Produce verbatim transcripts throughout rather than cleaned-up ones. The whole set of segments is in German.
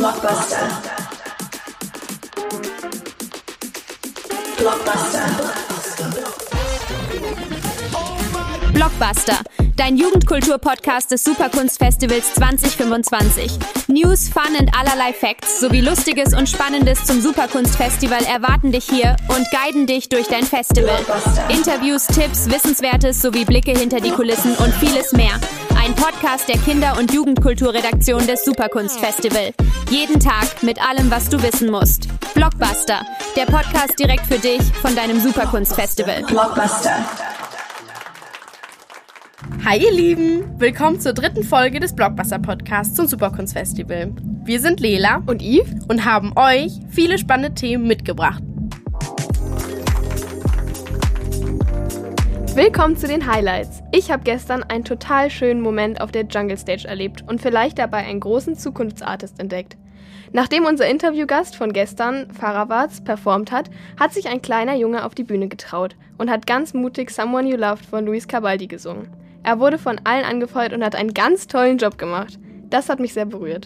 Blockbuster. Blockbuster. Blockbuster, dein Jugendkultur-Podcast des Superkunstfestivals zwanzig fünfundzwanzig. News, Fun und allerlei Facts sowie Lustiges und Spannendes zum Superkunstfestival erwarten dich hier und guiden dich durch dein Festival. Interviews, Tipps, Wissenswertes sowie Blicke hinter die Kulissen und vieles mehr. Ein Podcast der Kinder- und Jugendkulturredaktion des Superkunstfestival. Jeden Tag mit allem, was du wissen musst. Blockbuster, der Podcast direkt für dich von deinem Superkunstfestival. Blockbuster. Hi ihr Lieben, willkommen zur dritten Folge des Blockbuster-Podcasts zum Superkunstfestival. Wir sind Lela und Yves und haben euch viele spannende Themen mitgebracht. Willkommen zu den Highlights. Ich habe gestern einen total schönen Moment auf der Jungle Stage erlebt und vielleicht dabei einen großen Zukunftsartist entdeckt. Nachdem unser Interviewgast von gestern, Farawaz, performt hat, hat sich ein kleiner Junge auf die Bühne getraut und hat ganz mutig Someone You Loved von Luis Cavaldi gesungen. Er wurde von allen angefeuert und hat einen ganz tollen Job gemacht. Das hat mich sehr berührt.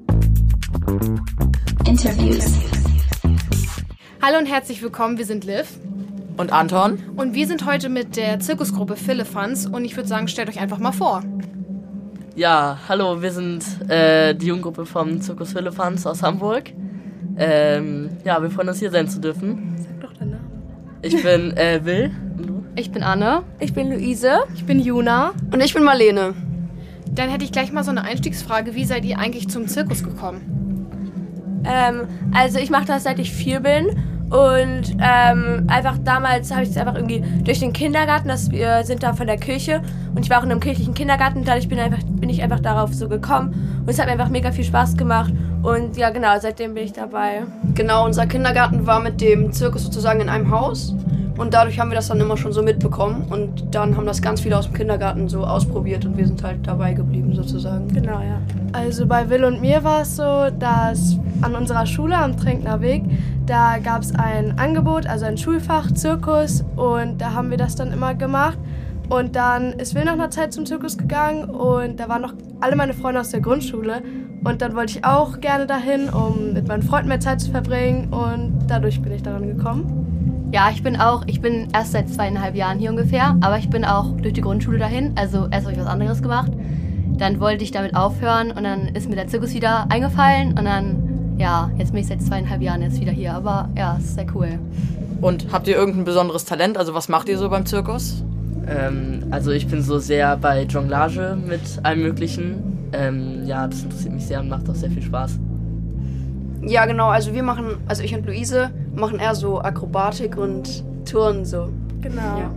Interviews. Hallo und herzlich willkommen, wir sind Liv. Und Anton. Und wir sind heute mit der Zirkusgruppe Philippans und ich würde sagen, stellt euch einfach mal vor. Ja, hallo, wir sind äh, die Jugendgruppe vom Zirkus Philippans aus Hamburg. Ähm, ja, wir freuen uns, hier sein zu dürfen. Sag doch deinen Namen. Ich bin äh, Will. Und du? Ich bin Anne. Ich bin Luise. Ich bin Juna. Und ich bin Marlene. Dann hätte ich gleich mal so eine Einstiegsfrage. Wie seid ihr eigentlich zum Zirkus gekommen? Ähm, also ich mache das, seit ich vier bin. Und ähm, einfach damals habe ich es einfach irgendwie durch den Kindergarten, dass wir sind da von der Kirche und ich war auch in einem kirchlichen Kindergarten, dadurch bin, einfach, bin ich einfach darauf so gekommen und es hat mir einfach mega viel Spaß gemacht und ja genau, seitdem bin ich dabei. Genau, unser Kindergarten war mit dem Zirkus sozusagen in einem Haus und dadurch haben wir das dann immer schon so mitbekommen und dann haben das ganz viele aus dem Kindergarten so ausprobiert und wir sind halt dabei geblieben sozusagen. Genau, ja. Also bei Will und mir war es so, dass an unserer Schule am Tränkner Weg, da gab es ein Angebot, also ein Schulfach Zirkus und da haben wir das dann immer gemacht. Und dann ist Will nach einer Zeit zum Zirkus gegangen und da waren noch alle meine Freunde aus der Grundschule und dann wollte ich auch gerne dahin, um mit meinen Freunden mehr Zeit zu verbringen und dadurch bin ich daran gekommen. Ja, ich bin auch, ich bin erst seit zweieinhalb Jahren hier ungefähr, aber ich bin auch durch die Grundschule dahin, also erst habe ich was anderes gemacht. Dann wollte ich damit aufhören und dann ist mir der Zirkus wieder eingefallen und dann, ja, jetzt bin ich seit zweieinhalb Jahren jetzt wieder hier, aber ja, es ist sehr cool. Und habt ihr irgendein besonderes Talent? Also was macht ihr so beim Zirkus? Ähm, also ich bin so sehr bei Jonglage mit allem Möglichen. Ähm, ja, das interessiert mich sehr und macht auch sehr viel Spaß. Ja genau, also wir machen, also ich und Luise machen eher so Akrobatik und Turnen so. Genau. Ja.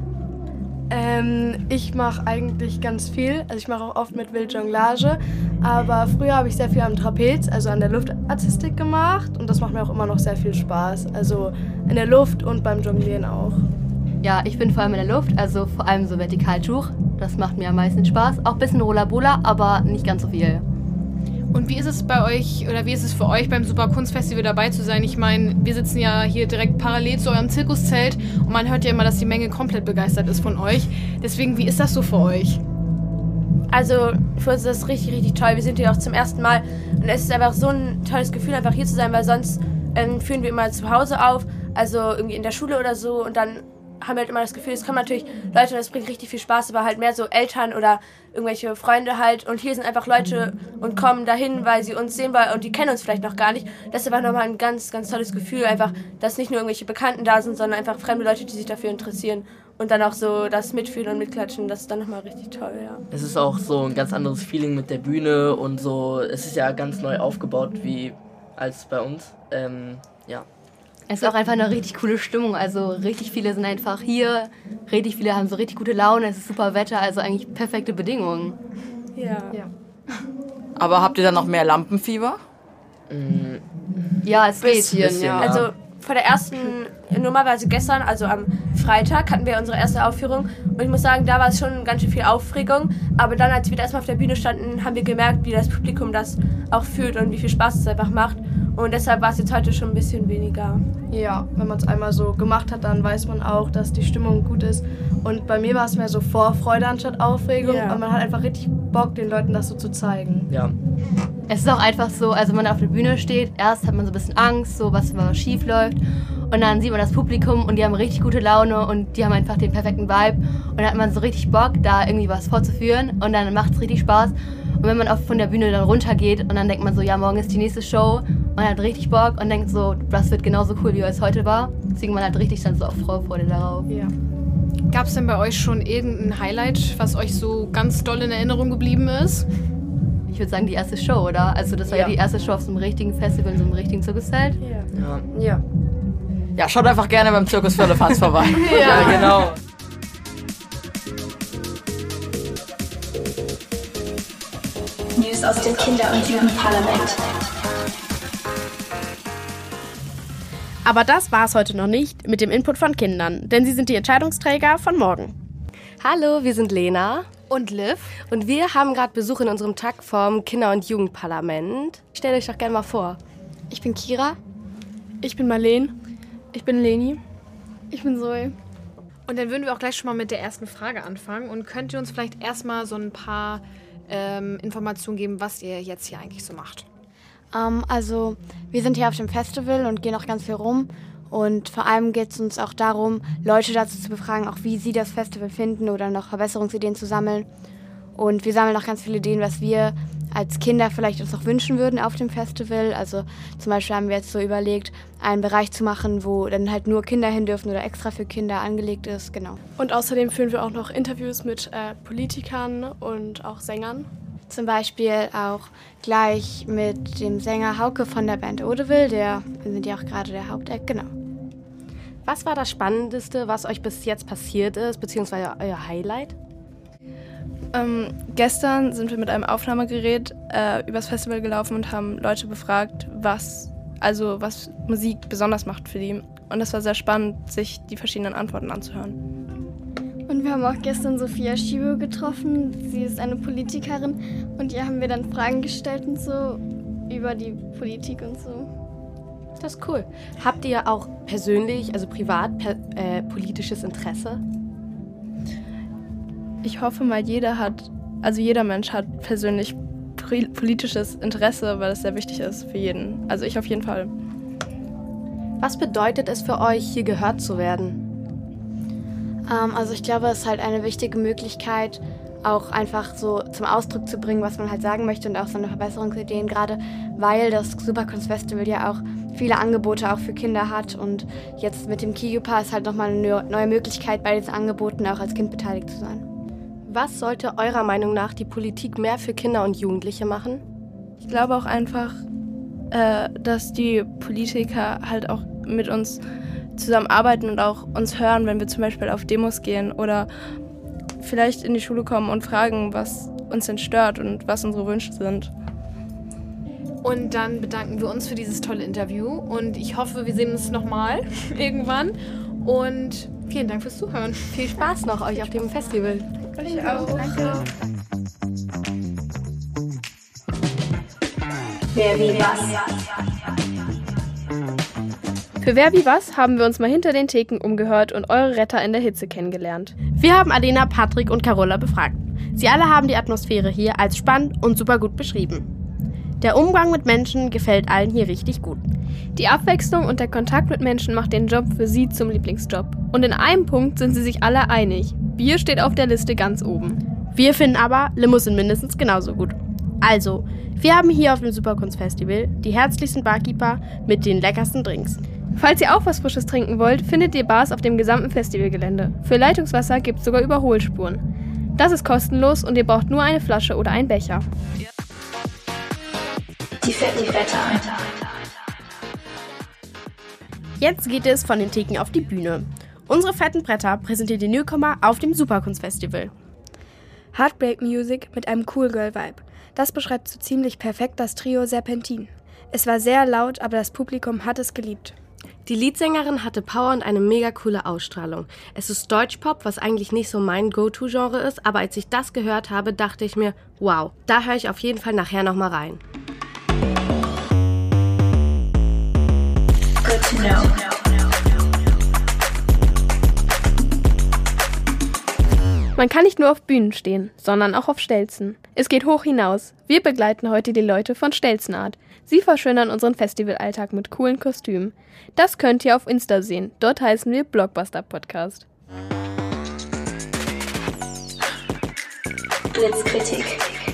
Ähm, ich mache eigentlich ganz viel, also ich mache auch oft mit Will Jonglage, aber früher habe ich sehr viel am Trapez, also an der Luftartistik gemacht und das macht mir auch immer noch sehr viel Spaß, also in der Luft und beim Jonglieren auch. Ja, ich bin vor allem in der Luft, also vor allem so Vertikaltuch, das macht mir am meisten Spaß, auch ein bisschen Rollabola, aber nicht ganz so viel. Und wie ist es bei euch, oder wie ist es für euch beim Superkunstfestival dabei zu sein? Ich meine, wir sitzen ja hier direkt parallel zu eurem Zirkuszelt und man hört ja immer, dass die Menge komplett begeistert ist von euch. Deswegen, wie ist das so für euch? Also für uns ist das richtig, richtig toll. Wir sind hier auch zum ersten Mal und es ist einfach so ein tolles Gefühl, einfach hier zu sein, weil sonst ähm, führen wir immer zu Hause auf, also irgendwie in der Schule oder so und dann haben wir halt immer das Gefühl, es kommen natürlich Leute und es bringt richtig viel Spaß, aber halt mehr so Eltern oder irgendwelche Freunde halt und hier sind einfach Leute und kommen dahin, weil sie uns sehen wollen und die kennen uns vielleicht noch gar nicht. Das ist einfach nochmal ein ganz, ganz tolles Gefühl, einfach, dass nicht nur irgendwelche Bekannten da sind, sondern einfach fremde Leute, die sich dafür interessieren und dann auch so das Mitfühlen und Mitklatschen, das ist dann nochmal richtig toll, ja. Es ist auch so ein ganz anderes Feeling mit der Bühne und so, es ist ja ganz neu aufgebaut wie als bei uns, ähm, ja. Es ist auch einfach eine richtig coole Stimmung, also richtig viele sind einfach hier, richtig viele haben so richtig gute Laune, es ist super Wetter, also eigentlich perfekte Bedingungen. Ja. Ja. Aber habt ihr dann noch mehr Lampenfieber? Ja, es geht. Bisschen, Bisschen, ja. ja. Also vor der ersten, normalerweise gestern, also am Freitag, hatten wir unsere erste Aufführung und ich muss sagen, da war es schon ganz schön viel Aufregung, aber dann, als wir erstmal auf der Bühne standen, haben wir gemerkt, wie das Publikum das auch fühlt und wie viel Spaß es einfach macht und deshalb war es jetzt heute schon ein bisschen weniger. Ja, wenn man es einmal so gemacht hat, dann weiß man auch, dass die Stimmung gut ist und bei mir war es mehr so Vorfreude anstatt Aufregung Ja. und man hat einfach richtig Bock, den Leuten das so zu zeigen. Ja. Es ist auch einfach so, also wenn man auf der Bühne steht, erst hat man so ein bisschen Angst, so was, was schief läuft. Und dann sieht man das Publikum und die haben richtig gute Laune und die haben einfach den perfekten Vibe. Und dann hat man so richtig Bock, da irgendwie was vorzuführen und dann macht es richtig Spaß. Und wenn man auch von der Bühne dann runtergeht und dann denkt man so, ja, morgen ist die nächste Show, man hat richtig Bock und denkt so, das wird genauso cool, wie es heute war. Deswegen man hat richtig dann so auf Vorfreude darauf. Ja. Gab es denn bei euch schon irgendein Highlight, was euch so ganz doll in Erinnerung geblieben ist? Ich würde sagen, die erste Show, oder? Also das war ja, ja die erste Show auf so einem richtigen Festival, in so einem richtigen Zirkuszelt. Ja. Ja. Ja, schaut einfach gerne beim Zirkus Firlefanz vorbei. Ja. Ja, genau. News aus dem Kinder- und Jugendparlament. Aber das war's heute noch nicht mit dem Input von Kindern, denn sie sind die Entscheidungsträger von morgen. Hallo, wir sind Lena und Liv und wir haben gerade Besuch in unserem Tag vom Kinder- und Jugendparlament. Stellt euch doch gerne mal vor. Ich bin Kira. Ich bin Marleen. Ich bin Leni. Ich bin Zoe. Und dann würden wir auch gleich schon mal mit der ersten Frage anfangen. Und könnt ihr uns vielleicht erstmal so ein paar ähm, Informationen geben, was ihr jetzt hier eigentlich so macht? Ähm, also, wir sind hier auf dem Festival und gehen auch ganz viel rum. Und vor allem geht es uns auch darum, Leute dazu zu befragen, auch wie sie das Festival finden oder noch Verbesserungsideen zu sammeln. Und wir sammeln auch ganz viele Ideen, was wir als Kinder vielleicht uns noch wünschen würden auf dem Festival. Also zum Beispiel haben wir jetzt so überlegt, einen Bereich zu machen, wo dann halt nur Kinder hin dürfen oder extra für Kinder angelegt ist, genau. Und außerdem führen wir auch noch Interviews mit äh, Politikern und auch Sängern. Zum Beispiel auch gleich mit dem Sänger Hauke von der Band Odeville, der, wir sind ja auch gerade der Hauptact, genau. Was war das Spannendste, was euch bis jetzt passiert ist, beziehungsweise euer Highlight? Ähm, gestern sind wir mit einem Aufnahmegerät äh, übers Festival gelaufen und haben Leute befragt, was, also was Musik besonders macht für die. Und das war sehr spannend, sich die verschiedenen Antworten anzuhören. Und wir haben auch gestern Sophia Schibo getroffen. Sie ist eine Politikerin und ihr haben wir dann Fragen gestellt und so über die Politik und so. Das ist cool. Habt ihr auch persönlich, also privat, per, äh, politisches Interesse? Ich hoffe mal, jeder hat, also jeder Mensch hat persönlich politisches Interesse, weil das sehr wichtig ist für jeden. Also ich auf jeden Fall. Was bedeutet es für euch, hier gehört zu werden? Ähm, also ich glaube, es ist halt eine wichtige Möglichkeit, auch einfach so zum Ausdruck zu bringen, was man halt sagen möchte und auch so eine Verbesserungsideen, gerade weil das Superkunstfestival ja auch viele Angebote auch für Kinder hat und jetzt mit dem Kigupa ist halt nochmal eine neue Möglichkeit, bei diesen Angeboten auch als Kind beteiligt zu sein. Was sollte eurer Meinung nach die Politik mehr für Kinder und Jugendliche machen? Ich glaube auch einfach, äh, dass die Politiker halt auch mit uns zusammenarbeiten und auch uns hören, wenn wir zum Beispiel auf Demos gehen oder vielleicht in die Schule kommen und fragen, was uns denn stört und was unsere Wünsche sind. Und dann bedanken wir uns für dieses tolle Interview und ich hoffe, wir sehen uns nochmal irgendwann und vielen Dank fürs Zuhören. Viel Spaß noch euch auf dem Festival. Euch auch. Danke. Wer wie was? Für Wer wie was haben wir uns mal hinter den Theken umgehört und eure Retter in der Hitze kennengelernt. Wir haben Alena, Patrick und Carola befragt. Sie alle haben die Atmosphäre hier als spannend und super gut beschrieben. Der Umgang mit Menschen gefällt allen hier richtig gut. Die Abwechslung und der Kontakt mit Menschen macht den Job für sie zum Lieblingsjob. Und in einem Punkt sind sie sich alle einig. Bier steht auf der Liste ganz oben. Wir finden aber, Limos sind mindestens genauso gut. Also, wir haben hier auf dem Superkunstfestival die herzlichsten Barkeeper mit den leckersten Drinks. Falls ihr auch was Frisches trinken wollt, findet ihr Bars auf dem gesamten Festivalgelände. Für Leitungswasser gibt es sogar Überholspuren. Das ist kostenlos und ihr braucht nur eine Flasche oder einen Becher. Die fetten Bretter. Jetzt geht es von den Theken auf die Bühne. Unsere fetten Bretter präsentiert die Newcomer auf dem Superkunstfestival. Heartbreak Music mit einem Cool Girl Vibe. Das beschreibt so ziemlich perfekt das Trio Serpentin. Es war sehr laut, aber das Publikum hat es geliebt. Die Leadsängerin hatte Power und eine mega coole Ausstrahlung. Es ist Deutschpop, was eigentlich nicht so mein Go-To-Genre ist, aber als ich das gehört habe, dachte ich mir, wow, da höre ich auf jeden Fall nachher nochmal rein. Good to know. Man kann nicht nur auf Bühnen stehen, sondern auch auf Stelzen. Es geht hoch hinaus. Wir begleiten heute die Leute von Stelzenart. Sie verschönern unseren Festivalalltag mit coolen Kostümen. Das könnt ihr auf Insta sehen. Dort heißen wir Blockbuster Podcast. Blitzkritik.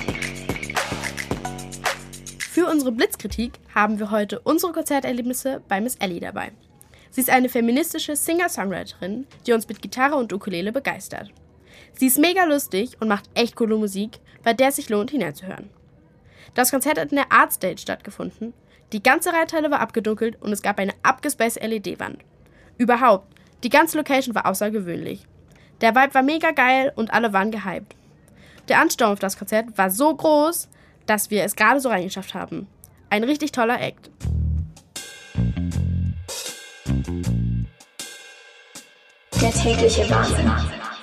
Für unsere Blitzkritik haben wir heute unsere Konzerterlebnisse bei Miss Ellie dabei. Sie ist eine feministische Singer-Songwriterin, die uns mit Gitarre und Ukulele begeistert. Sie ist mega lustig und macht echt coole Musik, bei der es sich lohnt, hineinzuhören. Das Konzert hat in der Artstage stattgefunden. Die ganze Reithalle war abgedunkelt und es gab eine abgespacede L E D-Wand. Überhaupt, die ganze Location war außergewöhnlich. Der Vibe war mega geil und alle waren gehypt. Der Ansturm auf das Konzert war so groß, dass wir es gerade so reingeschafft haben. Ein richtig toller Act. Der tägliche Wahnsinn.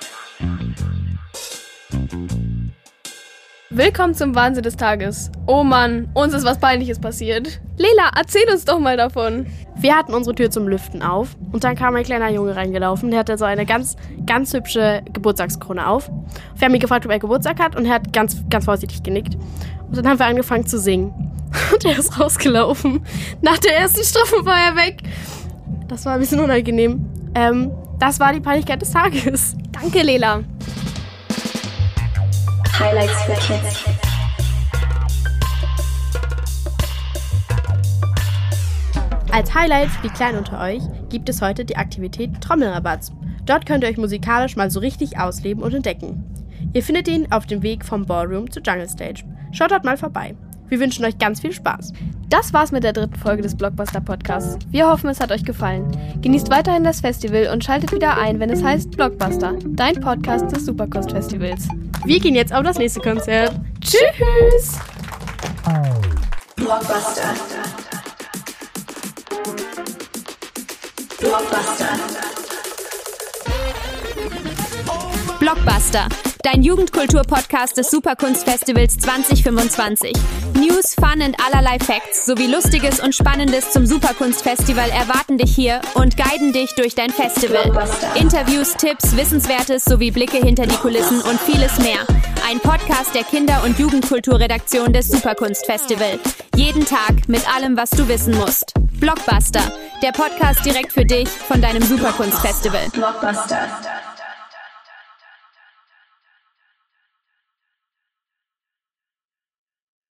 Willkommen zum Wahnsinn des Tages. Oh Mann, uns ist was Peinliches passiert. Lela, erzähl uns doch mal davon. Wir hatten unsere Tür zum Lüften auf und dann kam ein kleiner Junge reingelaufen. Der hatte so eine ganz, ganz hübsche Geburtstagskrone auf. Wir haben ihn gefragt, ob er Geburtstag hat und er hat ganz, ganz vorsichtig genickt. Und dann haben wir angefangen zu singen. Und er ist rausgelaufen. Nach der ersten Strophe war er weg. Das war ein bisschen unangenehm. Ähm, das war die Peinlichkeit des Tages. Danke, Lela. Highlights für Kids. Als Highlight für die Kleinen unter euch gibt es heute die Aktivität Trommelrabatz. Dort könnt ihr euch musikalisch mal so richtig ausleben und entdecken. Ihr findet ihn auf dem Weg vom Ballroom zur Jungle Stage. Schaut dort mal vorbei. Wir wünschen euch ganz viel Spaß. Das war's mit der dritten Folge des Blockbuster Podcasts. Wir hoffen, es hat euch gefallen. Genießt weiterhin das Festival und schaltet wieder ein, wenn es heißt Blockbuster, dein Podcast des Superkunstfestivals. Wir gehen jetzt auf das nächste Konzert. Tschüss! Blockbuster. Blockbuster. Blockbuster, dein Jugendkultur-Podcast des Superkunstfestivals zwanzig fünfundzwanzig. News, Fun und allerlei Facts sowie Lustiges und Spannendes zum Superkunstfestival erwarten dich hier und guiden dich durch dein Festival. Interviews, Tipps, Wissenswertes sowie Blicke hinter die Kulissen und vieles mehr. Ein Podcast der Kinder- und Jugendkulturredaktion des Superkunstfestival. Jeden Tag mit allem, was du wissen musst. Blockbuster, der Podcast direkt für dich von deinem Superkunstfestival. Blockbuster.